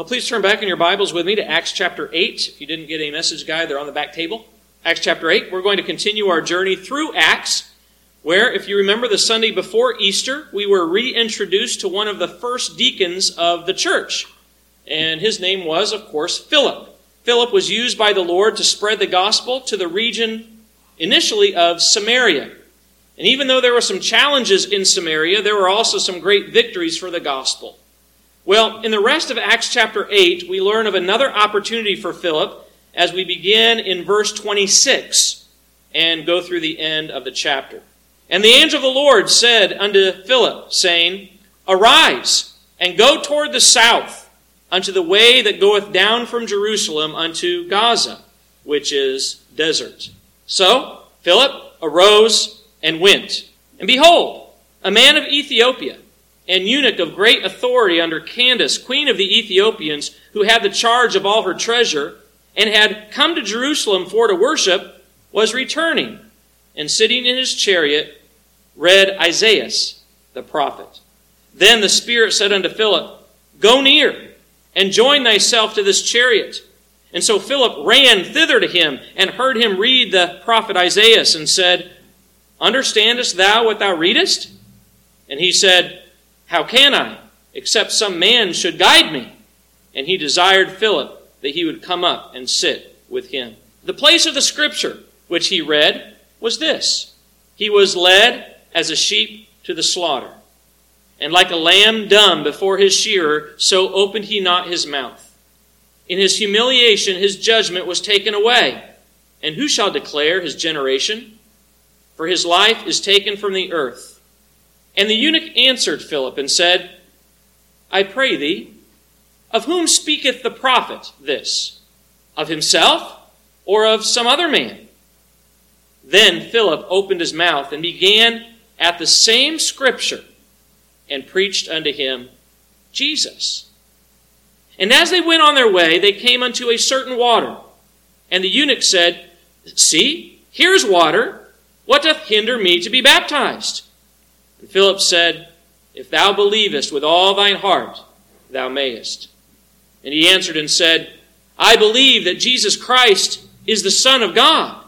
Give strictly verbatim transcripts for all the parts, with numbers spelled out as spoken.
Well, please turn back in your Bibles with me to Acts chapter eight. If you didn't get a message guide, they're on the back table. Acts chapter eight. We're going to continue our journey through Acts, where, if you remember, the Sunday before Easter, we were reintroduced to one of the first deacons of the church. And his name was, of course, Philip. Philip was used by the Lord to spread the gospel to the region, initially, of Samaria. And even though there were some challenges in Samaria, there were also some great victories for the gospel. Well, in the rest of Acts chapter eight, we learn of another opportunity for Philip as we begin in verse twenty-six and go through the end of the chapter. And the angel of the Lord said unto Philip, saying, Arise, and go toward the south, unto the way that goeth down from Jerusalem unto Gaza, which is desert. So Philip arose and went. And behold, a man of Ethiopia, and eunuch of great authority under Candace, queen of the Ethiopians, who had the charge of all her treasure, and had come to Jerusalem for to worship, was returning, and sitting in his chariot, read Isaiah the prophet. Then the Spirit said unto Philip, Go near, and join thyself to this chariot. And so Philip ran thither to him, and heard him read the prophet Isaiah, and said, Understandest thou what thou readest? And he said, How can I, except some man should guide me? And he desired Philip that he would come up and sit with him. The place of the scripture which he read was this: He was led as a sheep to the slaughter, and like a lamb dumb before his shearer, so opened he not his mouth. In his humiliation his judgment was taken away. And who shall declare his generation? For his life is taken from the earth. And the eunuch answered Philip and said, I pray thee, of whom speaketh the prophet this? Of himself, or of some other man? Then Philip opened his mouth and began at the same scripture, and preached unto him Jesus. And as they went on their way, they came unto a certain water. And the eunuch said, See, here is water. What doth hinder me to be baptized? And Philip said, If thou believest with all thine heart, thou mayest. And he answered and said, I believe that Jesus Christ is the Son of God.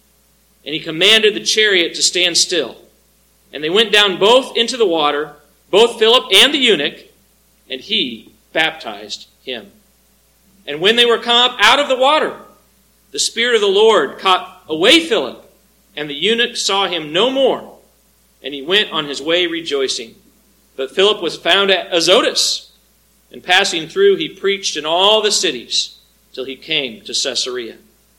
And he commanded the chariot to stand still. And they went down both into the water, both Philip and the eunuch, and he baptized him. And when they were come up out of the water, the Spirit of the Lord caught away Philip, and the eunuch saw him no more. And he went on his way rejoicing. But Philip was found at Azotus, and passing through he preached in all the cities till he came to Caesarea.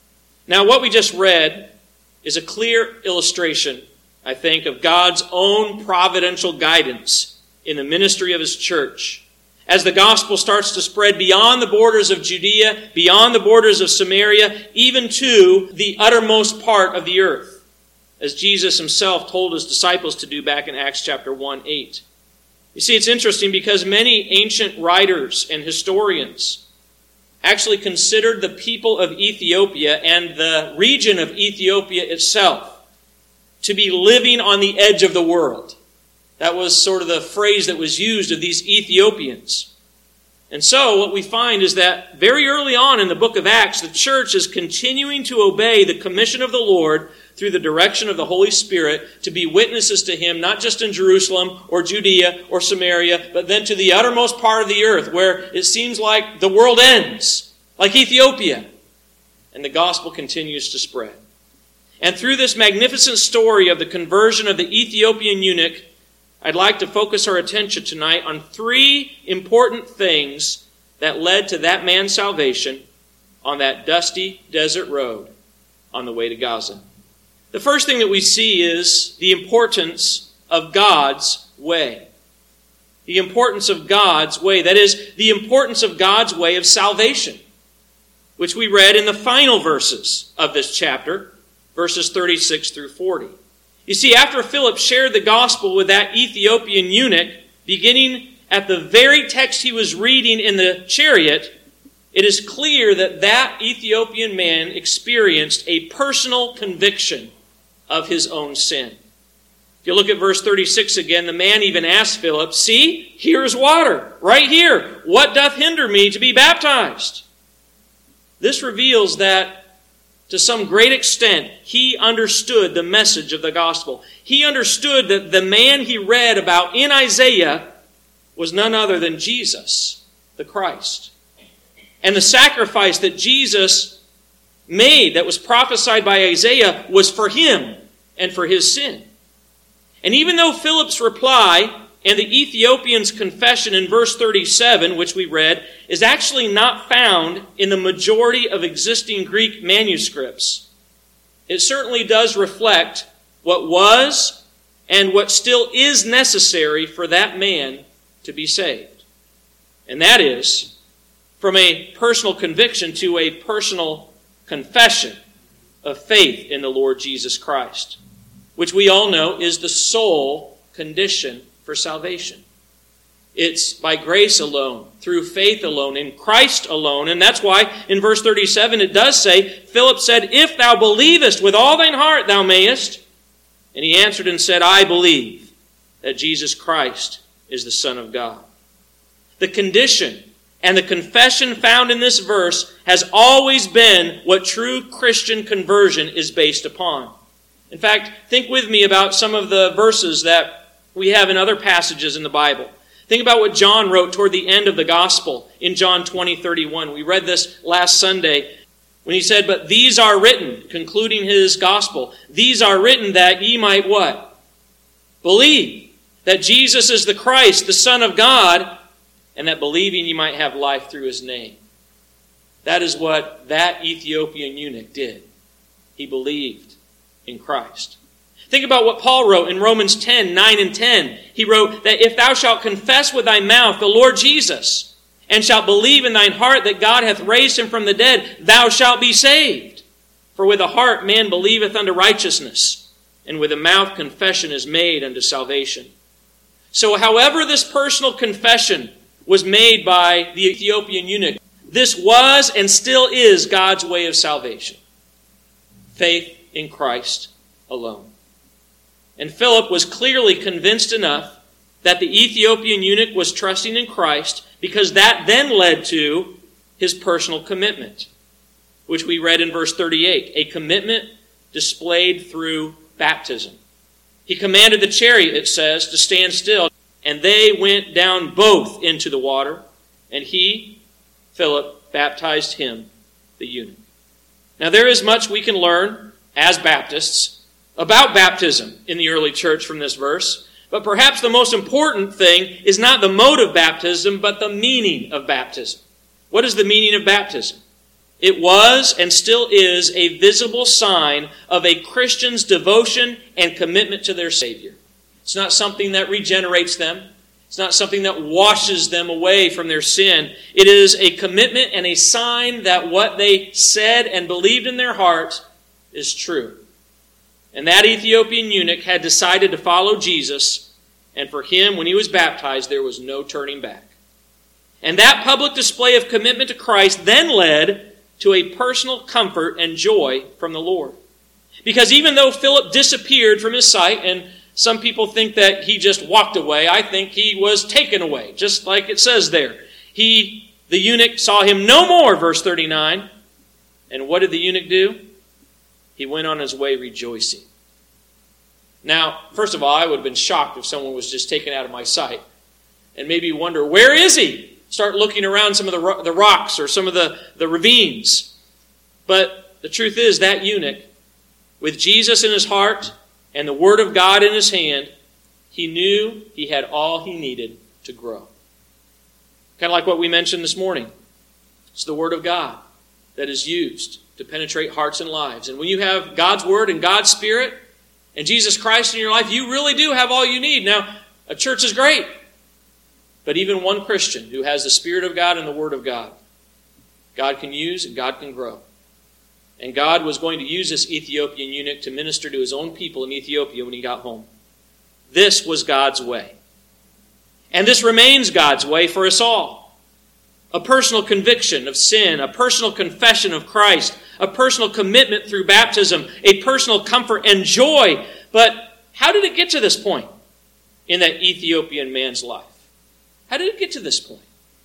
Now what we just read is a clear illustration, I think, of God's own providential guidance in the ministry of his church. As the gospel starts to spread beyond the borders of Judea, beyond the borders of Samaria, even to the uttermost part of the earth, as Jesus himself told his disciples to do back in Acts chapter one, eight. You see, it's interesting because many ancient writers and historians actually considered the people of Ethiopia and the region of Ethiopia itself to be living on the edge of the world. That was sort of the phrase that was used of these Ethiopians. And so what we find is that very early on in the book of Acts, the church is continuing to obey the commission of the Lord through the direction of the Holy Spirit to be witnesses to him, not just in Jerusalem or Judea or Samaria, but then to the uttermost part of the earth where it seems like the world ends, like Ethiopia. And the gospel continues to spread. And through this magnificent story of the conversion of the Ethiopian eunuch, I'd like to focus our attention tonight on three important things that led to that man's salvation on that dusty desert road on the way to Gaza. The first thing that we see is the importance of God's way. The importance of God's way. That is, the importance of God's way of salvation, which we read in the final verses of this chapter, verses thirty-six through forty. You see, after Philip shared the gospel with that Ethiopian eunuch, beginning at the very text he was reading in the chariot, it is clear that that Ethiopian man experienced a personal conviction of his own sin. If you look at verse thirty-six again, the man even asked Philip, "See, here's water, right here. What doth hinder me to be baptized?" This reveals that, to some great extent, he understood the message of the gospel. He understood that the man he read about in Isaiah was none other than Jesus, the Christ. And the sacrifice that Jesus made, that was prophesied by Isaiah, was for him and for his sin. And even though Philip's reply and the Ethiopian's confession in verse thirty-seven, which we read, is actually not found in the majority of existing Greek manuscripts, it certainly does reflect what was and what still is necessary for that man to be saved. And that is, from a personal conviction to a personal confession of faith in the Lord Jesus Christ, which we all know is the sole condition for salvation. It's by grace alone, through faith alone, in Christ alone. And that's why in verse thirty-seven it does say, Philip said, "If thou believest with all thine heart, thou mayest." And he answered and said, "I believe that Jesus Christ is the Son of God." The condition and the confession found in this verse has always been what true Christian conversion is based upon. In fact, think with me about some of the verses that we have in other passages in the Bible. Think about what John wrote toward the end of the gospel in John twenty thirty-one. We read this last Sunday when he said, "But these are written," concluding his gospel, "these are written that ye might" what? Believe that Jesus is the Christ, the Son of God, and that believing ye might have life through his name. That is what that Ethiopian eunuch did. He believed in Christ. Think about what Paul wrote in Romans ten, nine and ten. He wrote that if thou shalt confess with thy mouth the Lord Jesus, and shalt believe in thine heart that God hath raised him from the dead, thou shalt be saved. For with the heart man believeth unto righteousness, and with the mouth confession is made unto salvation. So however this personal confession was made by the Ethiopian eunuch, this was and still is God's way of salvation. Faith in Christ alone. And Philip was clearly convinced enough that the Ethiopian eunuch was trusting in Christ, because that then led to his personal commitment, which we read in verse thirty-eight, a commitment displayed through baptism. He commanded the chariot, it says, to stand still, and they went down both into the water, and he, Philip, baptized him, the eunuch. Now there is much we can learn as Baptists about baptism in the early church from this verse, but perhaps the most important thing is not the mode of baptism, but the meaning of baptism. What is the meaning of baptism? It was and still is a visible sign of a Christian's devotion and commitment to their Savior. It's not something that regenerates them. It's not something that washes them away from their sin. It is a commitment and a sign that what they said and believed in their heart is true. And that Ethiopian eunuch had decided to follow Jesus, and for him, when he was baptized, there was no turning back. And that public display of commitment to Christ then led to a personal comfort and joy from the Lord. Because even though Philip disappeared from his sight, and some people think that he just walked away, I think he was taken away, just like it says there. He, the eunuch, saw him no more, verse thirty-nine. And what did the eunuch do? He went on his way rejoicing. Now, first of all, I would have been shocked if someone was just taken out of my sight. And maybe wonder, where is he? Start looking around some of the, ro- the rocks or some of the, the ravines. But the truth is, that eunuch, with Jesus in his heart and the Word of God in his hand, he knew he had all he needed to grow. Kind of like what we mentioned this morning. It's the Word of God that is used to penetrate hearts and lives. And when you have God's Word and God's Spirit and Jesus Christ in your life, you really do have all you need. Now, a church is great. But even one Christian who has the Spirit of God and the Word of God, God can use and God can grow. And God was going to use this Ethiopian eunuch to minister to his own people in Ethiopia when he got home. This was God's way. And this remains God's way for us all. A personal conviction of sin, a personal confession of Christ, a personal commitment through baptism, a personal comfort and joy. But how did it get to this point in that Ethiopian man's life? How did it get to this point?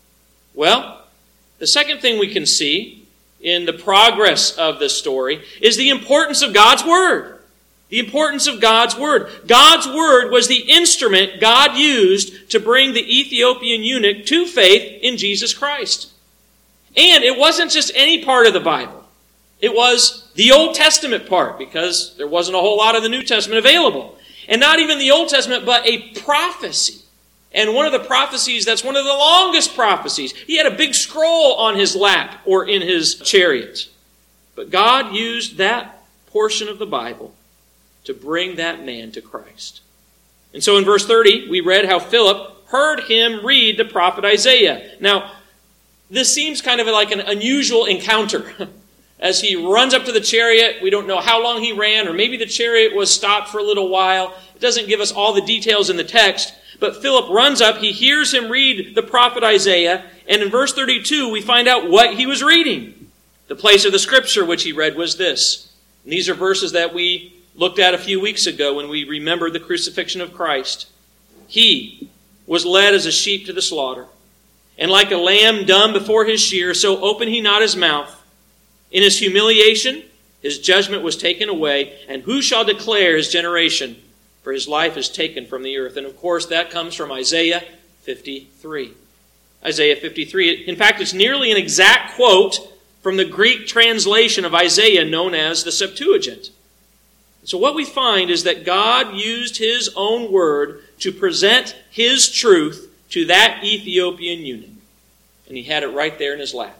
Well, the second thing we can see in the progress of this story is the importance of God's Word. The importance of God's Word. God's Word was the instrument God used to bring the Ethiopian eunuch to faith in Jesus Christ. And it wasn't just any part of the Bible. It was the Old Testament part, because there wasn't a whole lot of the New Testament available. And not even the Old Testament, but a prophecy. And one of the prophecies, that's one of the longest prophecies. He had a big scroll on his lap or in his chariot. But God used that portion of the Bible to bring that man to Christ. And so in verse thirty, we read how Philip heard him read the prophet Isaiah. Now, this seems kind of like an unusual encounter. As he runs up to the chariot, we don't know how long he ran, or maybe the chariot was stopped for a little while. It doesn't give us all the details in the text. But Philip runs up, he hears him read the prophet Isaiah, and in verse thirty-two we find out what he was reading. The place of the scripture which he read was this. And these are verses that we looked at a few weeks ago when we remembered the crucifixion of Christ. He was led as a sheep to the slaughter, and like a lamb dumb before his shearer, so opened he not his mouth. In his humiliation, his judgment was taken away, and who shall declare his generation? For his life is taken from the earth. And of course, that comes from Isaiah fifty-three. Isaiah fifty-three. In fact, it's nearly an exact quote from the Greek translation of Isaiah known as the Septuagint. So what we find is that God used his own word to present his truth to that Ethiopian eunuch. And he had it right there in his lap.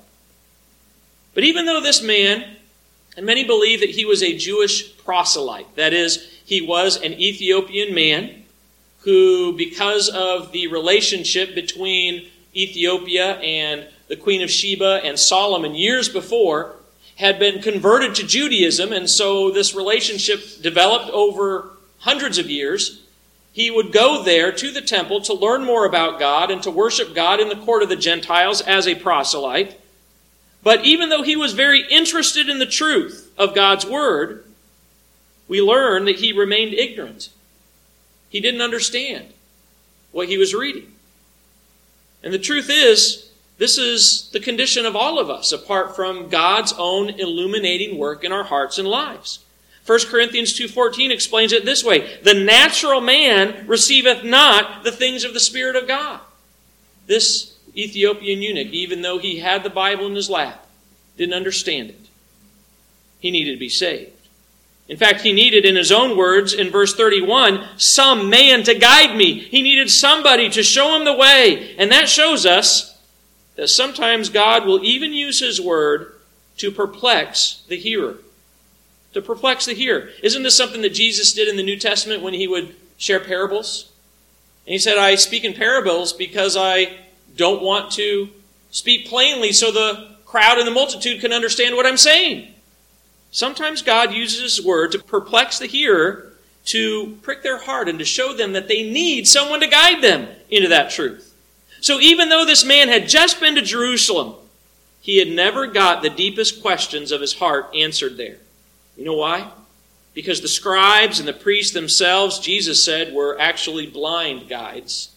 But even though this man, and many believe that he was a Jewish proselyte, that is, he was an Ethiopian man who, because of the relationship between Ethiopia and the Queen of Sheba and Solomon years before, had been converted to Judaism, and so this relationship developed over hundreds of years. He would go there to the temple to learn more about God and to worship God in the court of the Gentiles as a proselyte. But even though he was very interested in the truth of God's Word, we learn that he remained ignorant. He didn't understand what he was reading. And the truth is, this is the condition of all of us, apart from God's own illuminating work in our hearts and lives. First Corinthians two fourteen explains it this way: the natural man receiveth not the things of the Spirit of God. This Ethiopian eunuch, even though he had the Bible in his lap, didn't understand it. He needed to be saved. In fact, he needed, in his own words, in verse thirty-one, some man to guide me. He needed somebody to show him the way. And that shows us that sometimes God will even use his word to perplex the hearer. To perplex the hearer. Isn't this something that Jesus did in the New Testament when he would share parables? And he said, I speak in parables because I don't want to speak plainly so the crowd and the multitude can understand what I'm saying. Sometimes God uses his word to perplex the hearer, to prick their heart and to show them that they need someone to guide them into that truth. So even though this man had just been to Jerusalem, he had never got the deepest questions of his heart answered there. You know why? Because the scribes and the priests themselves, Jesus said, were actually blind guides.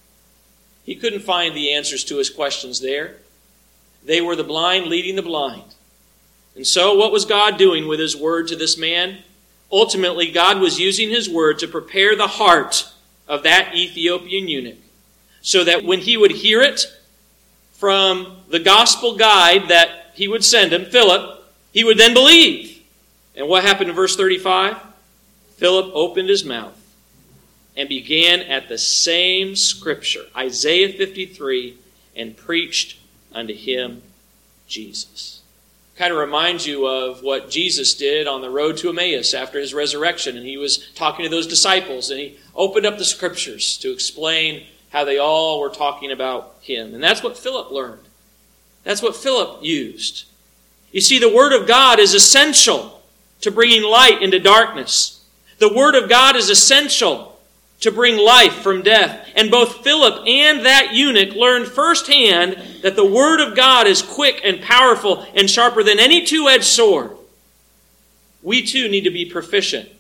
He couldn't find the answers to his questions there. They were the blind leading the blind. And so what was God doing with his word to this man? Ultimately, God was using his word to prepare the heart of that Ethiopian eunuch, so that when he would hear it from the gospel guide that he would send him, Philip, he would then believe. And what happened in verse thirty-five? Philip opened his mouth and began at the same scripture, Isaiah fifty-three, and preached unto him Jesus. Kind of reminds you of what Jesus did on the road to Emmaus after his resurrection. And he was talking to those disciples, and he opened up the scriptures to explain how they all were talking about him. And that's what Philip learned. That's what Philip used. You see, the Word of God is essential to bringing light into darkness. The Word of God is essential to bring life from death. And both Philip and that eunuch learned firsthand that the Word of God is quick and powerful and sharper than any two-edged sword. We too need to be proficient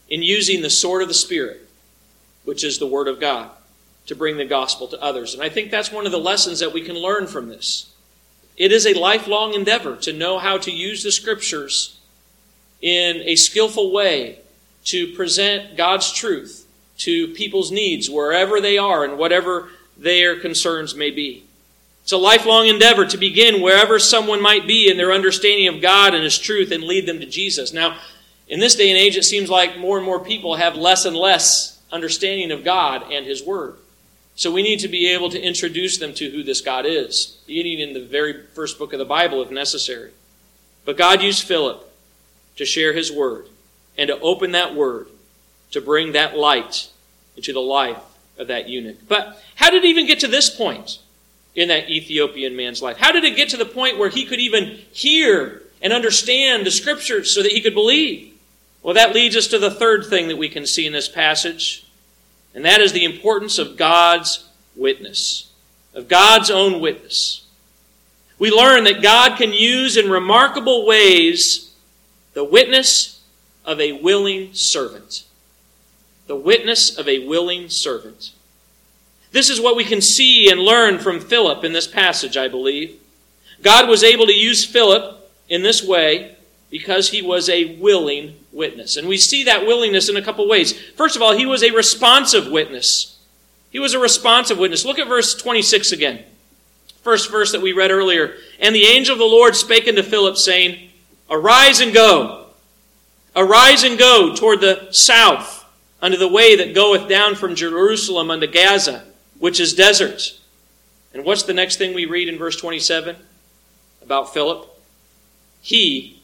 in using the sword of the Spirit, which is the Word of God, to bring the gospel to others. And I think that's one of the lessons that we can learn from this. It is a lifelong endeavor to know how to use the Scriptures in a skillful way to present God's truth to people's needs wherever they are and whatever their concerns may be. It's a lifelong endeavor to begin wherever someone might be in their understanding of God and His truth and lead them to Jesus. Now, in this day and age, it seems like more and more people have less and less understanding of God and His Word. So we need to be able to introduce them to who this God is, beginning in the very first book of the Bible if necessary. But God used Philip to share His Word and to open that Word to bring that light into the life of that eunuch. But how did it even get to this point in that Ethiopian man's life? How did it get to the point where he could even hear and understand the Scriptures so that he could believe? Well, that leads us to the third thing that we can see in this passage, and that is the importance of God's witness, of God's own witness. We learn that God can use in remarkable ways the witness of a willing servant. The witness of a willing servant. This is what we can see and learn from Philip in this passage, I believe. God was able to use Philip in this way because he was a willing witness. And we see that willingness in a couple ways. First of all, he was a responsive witness. He was a responsive witness. Look at verse twenty-six again. First verse that we read earlier. And the angel of the Lord spake unto Philip, saying, Arise and go. Arise and go toward the south, unto the way that goeth down from Jerusalem unto Gaza, which is desert. And what's the next thing we read in verse twenty-seven about Philip? He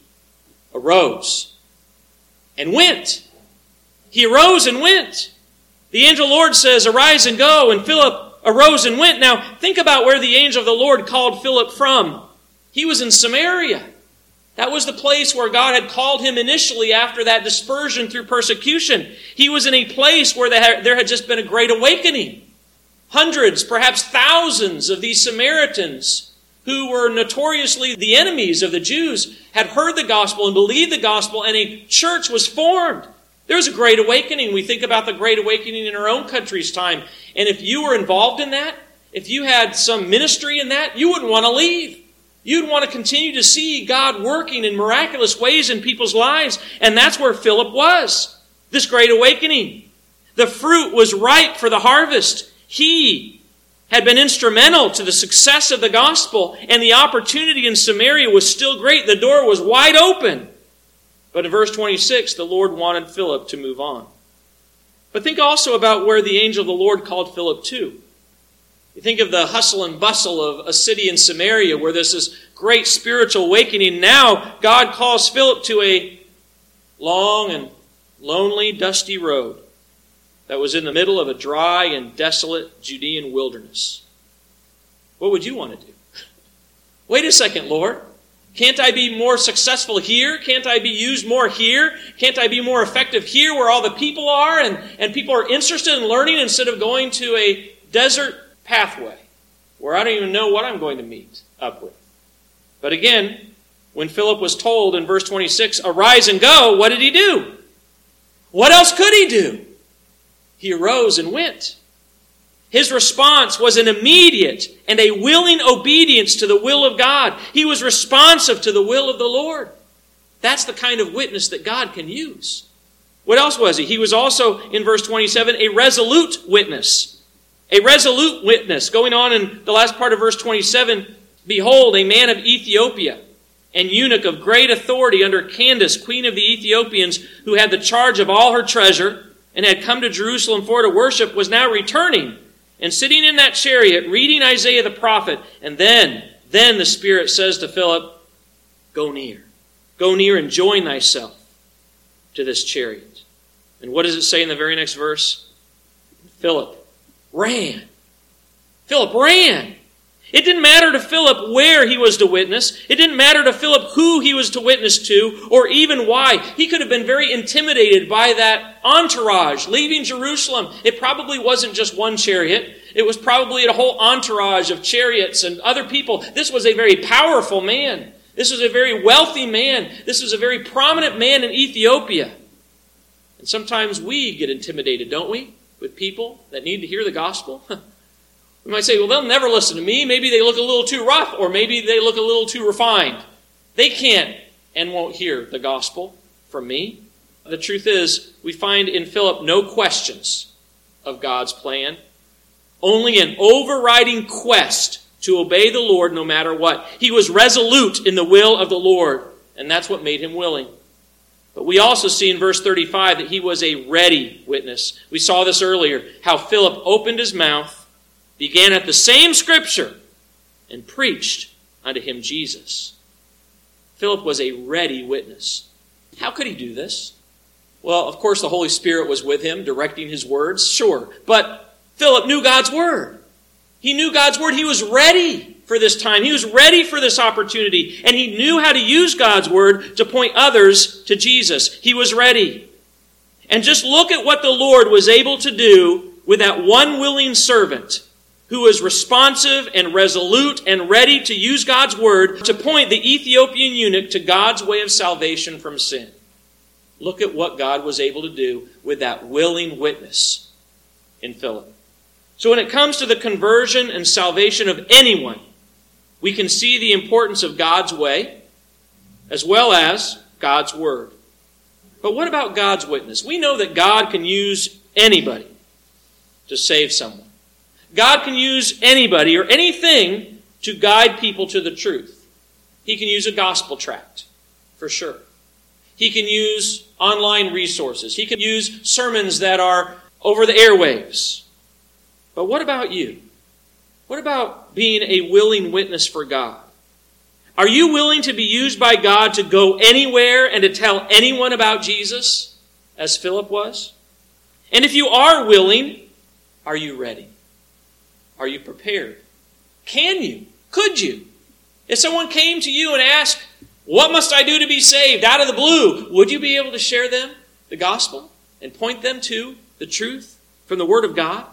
arose and went. He arose and went. The angel of the Lord says, Arise and go, and Philip arose and went. Now, think about where the angel of the Lord called Philip from. He was in Samaria. That was the place where God had called him initially after that dispersion through persecution. He was in a place where there had just been a great awakening. Hundreds, perhaps thousands of these Samaritans who were notoriously the enemies of the Jews had heard the gospel and believed the gospel, and a church was formed. There was a great awakening. We think about the great awakening in our own country's time. And if you were involved in that, if you had some ministry in that, you wouldn't want to leave. You'd want to continue to see God working in miraculous ways in people's lives. And that's where Philip was. This great awakening. The fruit was ripe for the harvest. He had been instrumental to the success of the gospel, and the opportunity in Samaria was still great. The door was wide open. But in verse twenty-six, the Lord wanted Philip to move on. But think also about where the angel of the Lord called Philip to. You think of the hustle and bustle of a city in Samaria where there's this great spiritual awakening. Now God calls Philip to a long and lonely, dusty road that was in the middle of a dry and desolate Judean wilderness. What would you want to do? Wait a second, Lord. Can't I be more successful here? Can't I be used more here? Can't I be more effective here where all the people are and, and people are interested in learning instead of going to a desert pathway where I don't even know what I'm going to meet up with? But again, when Philip was told in verse twenty-six, Arise and go, what did he do? What else could he do? He arose and went. His response was an immediate and a willing obedience to the will of God. He was responsive to the will of the Lord. That's the kind of witness that God can use. What else was he? He was also, in verse twenty-seven, a resolute witness. A resolute witness. Going on in the last part of verse twenty-seven, Behold, a man of Ethiopia, and eunuch of great authority under Candace, queen of the Ethiopians, who had the charge of all her treasure, and had come to Jerusalem for to worship, was now returning, and sitting in that chariot, reading Isaiah the prophet. And then, then the Spirit says to Philip, Go near. Go near and join thyself to this chariot. And what does it say in the very next verse? Philip ran. Philip ran. It didn't matter to Philip where he was to witness. It didn't matter to Philip who he was to witness to, or even why. He could have been very intimidated by that entourage leaving Jerusalem. It probably wasn't just one chariot. It was probably a whole entourage of chariots and other people. This was a very powerful man. This was a very wealthy man. This was a very prominent man in Ethiopia. And sometimes we get intimidated, don't we, with people that need to hear the gospel? We might say, well, they'll never listen to me. Maybe they look a little too rough, or maybe they look a little too refined. They can't and won't hear the gospel from me. The truth is, we find in Philip no questions of God's plan, only an overriding quest to obey the Lord no matter what. He was resolute in the will of the Lord, and that's what made him willing. But we also see in verse thirty-five that he was a ready witness. We saw this earlier, how Philip opened his mouth, began at the same scripture, and preached unto him Jesus. Philip was a ready witness. How could he do this? Well, of course, the Holy Spirit was with him, directing his words, sure. But Philip knew God's word. He knew God's word. He was ready for this time. He was ready for this opportunity. And he knew how to use God's word to point others to Jesus. He was ready. And just look at what the Lord was able to do with that one willing servant who was responsive and resolute and ready to use God's word to point the Ethiopian eunuch to God's way of salvation from sin. Look at what God was able to do with that willing witness in Philip. So when it comes to the conversion and salvation of anyone, we can see the importance of God's way as well as God's word. But what about God's witness? We know that God can use anybody to save someone. God can use anybody or anything to guide people to the truth. He can use a gospel tract, for sure. He can use online resources. He can use sermons that are over the airwaves. But what about you? What about being a willing witness for God? Are you willing to be used by God to go anywhere and to tell anyone about Jesus, as Philip was? And if you are willing, are you ready? Are you prepared? Can you? Could you? If someone came to you and asked, what must I do to be saved, out of the blue, would you be able to share them the gospel and point them to the truth from the Word of God?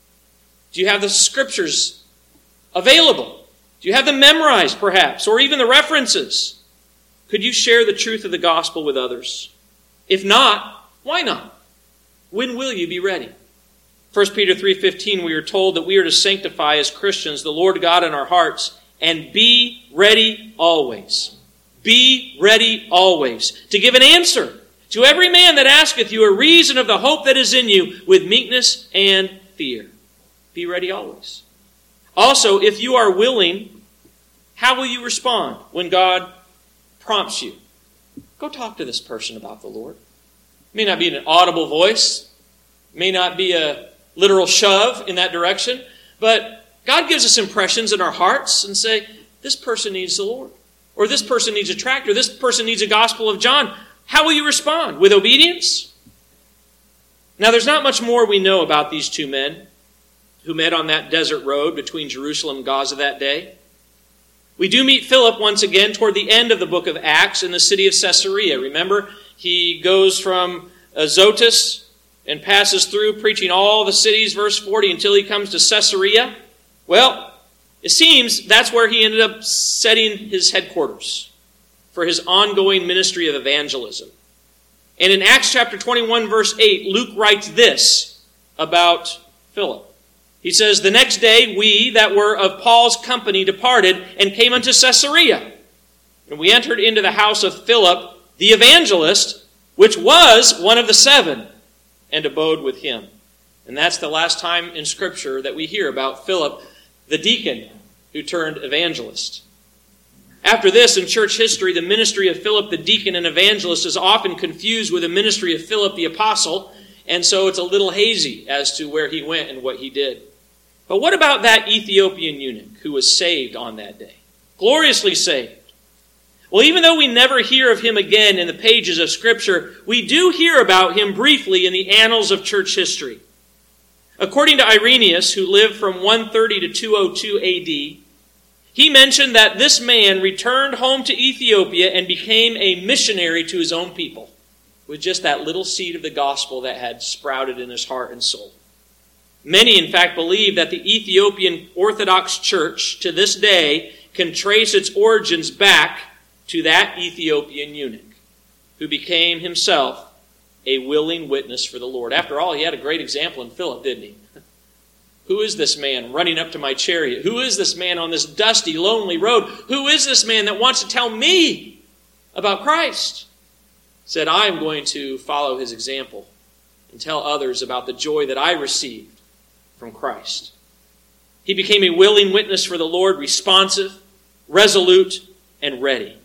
Do you have the scriptures available? Do you have them memorized, perhaps, or even the references? Could you share the truth of the gospel with others? If not, why not? When will you be ready? First Peter three fifteen, we are told that we are to sanctify as Christians the Lord God in our hearts and be ready always. Be ready always to give an answer to every man that asketh you a reason of the hope that is in you with meekness and fear. Be ready always. Also, if you are willing, how will you respond when God prompts you? Go talk to this person about the Lord. It may not be an audible voice. It may not be a literal shove in that direction. But God gives us impressions in our hearts and say, this person needs the Lord. Or this person needs a tract, or this person needs a Gospel of John. How will you respond? With obedience? Now, there's not much more we know about these two men who met on that desert road between Jerusalem and Gaza that day. We do meet Philip once again toward the end of the book of Acts in the city of Caesarea. Remember, he goes from Azotus and passes through preaching all the cities, verse forty, until he comes to Caesarea. Well, it seems that's where he ended up setting his headquarters for his ongoing ministry of evangelism. And in Acts chapter twenty-one, verse eight, Luke writes this about Philip. He says, the next day we that were of Paul's company departed and came unto Caesarea. And we entered into the house of Philip, the evangelist, which was one of the seven, and abode with him. And that's the last time in Scripture that we hear about Philip, the deacon who turned evangelist. After this, in church history, the ministry of Philip the deacon and evangelist is often confused with the ministry of Philip the apostle, and so it's a little hazy as to where he went and what he did. But what about that Ethiopian eunuch who was saved on that day? Gloriously saved. Well, even though we never hear of him again in the pages of Scripture, we do hear about him briefly in the annals of church history. According to Irenaeus, who lived from one thirty to two oh two A D, he mentioned that this man returned home to Ethiopia and became a missionary to his own people with just that little seed of the gospel that had sprouted in his heart and soul. Many, in fact, believe that the Ethiopian Orthodox Church to this day can trace its origins back to that Ethiopian eunuch who became himself a willing witness for the Lord. After all, he had a great example in Philip, didn't he? Who is this man running up to my chariot? Who is this man on this dusty, lonely road? Who is this man that wants to tell me about Christ? Said, I am going to follow his example and tell others about the joy that I received from Christ. He became a willing witness for the Lord, responsive, resolute, and ready.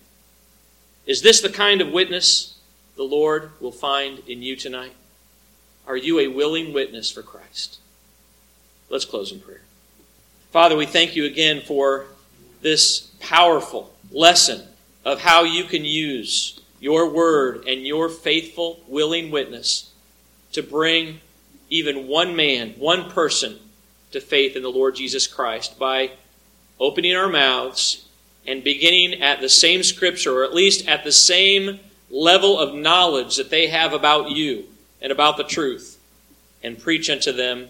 Is this the kind of witness the Lord will find in you tonight? Are you a willing witness for Christ? Let's close in prayer. Father, we thank you again for this powerful lesson of how you can use your word and your faithful, willing witness to bring even one man, one person, to faith in the Lord Jesus Christ by opening our mouths and beginning at the same scripture, or at least at the same level of knowledge that they have about you and about the truth, and preach unto them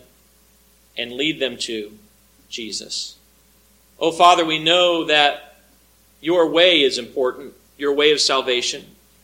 and lead them to Jesus. Oh, Father, we know that your way is important, your way of salvation.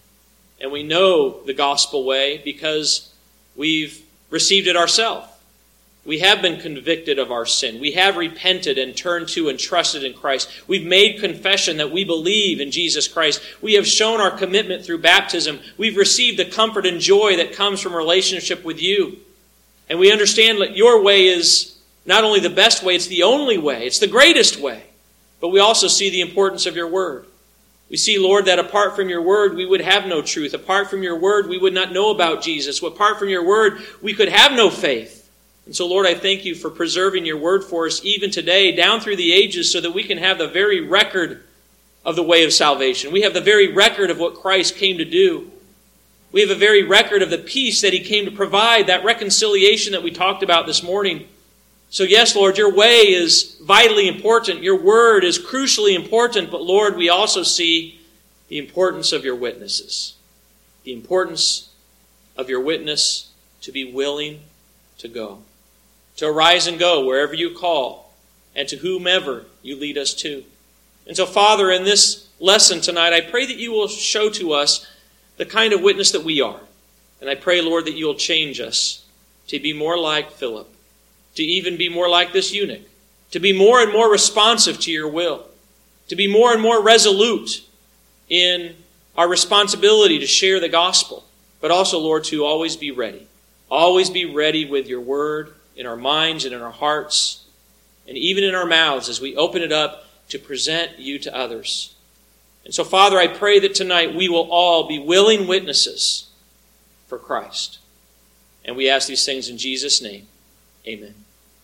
And we know the gospel way because we've received it ourselves. We have been convicted of our sin. We have repented and turned to and trusted in Christ. We've made confession that we believe in Jesus Christ. We have shown our commitment through baptism. We've received the comfort and joy that comes from relationship with you. And we understand that your way is not only the best way, it's the only way. It's the greatest way. But we also see the importance of your word. We see, Lord, that apart from your word, we would have no truth. Apart from your word, we would not know about Jesus. Apart from your word, we could have no faith. And so, Lord, I thank you for preserving your word for us even today, down through the ages, so that we can have the very record of the way of salvation. We have the very record of what Christ came to do. We have a very record of the peace that he came to provide, that reconciliation that we talked about this morning. So yes, Lord, your way is vitally important. Your word is crucially important. But Lord, we also see the importance of your witnesses. The importance of your witness to be willing to go. To arise and go wherever you call, and to whomever you lead us to. And so, Father, in this lesson tonight, I pray that you will show to us the kind of witness that we are. And I pray, Lord, that you will change us to be more like Philip, to even be more like this eunuch, to be more and more responsive to your will, to be more and more resolute in our responsibility to share the gospel, but also, Lord, to always be ready. Always be ready with your word in our minds and in our hearts, and even in our mouths as we open it up to present you to others. And so, Father, I pray that tonight we will all be willing witnesses for Christ. And we ask these things in Jesus' name. Amen.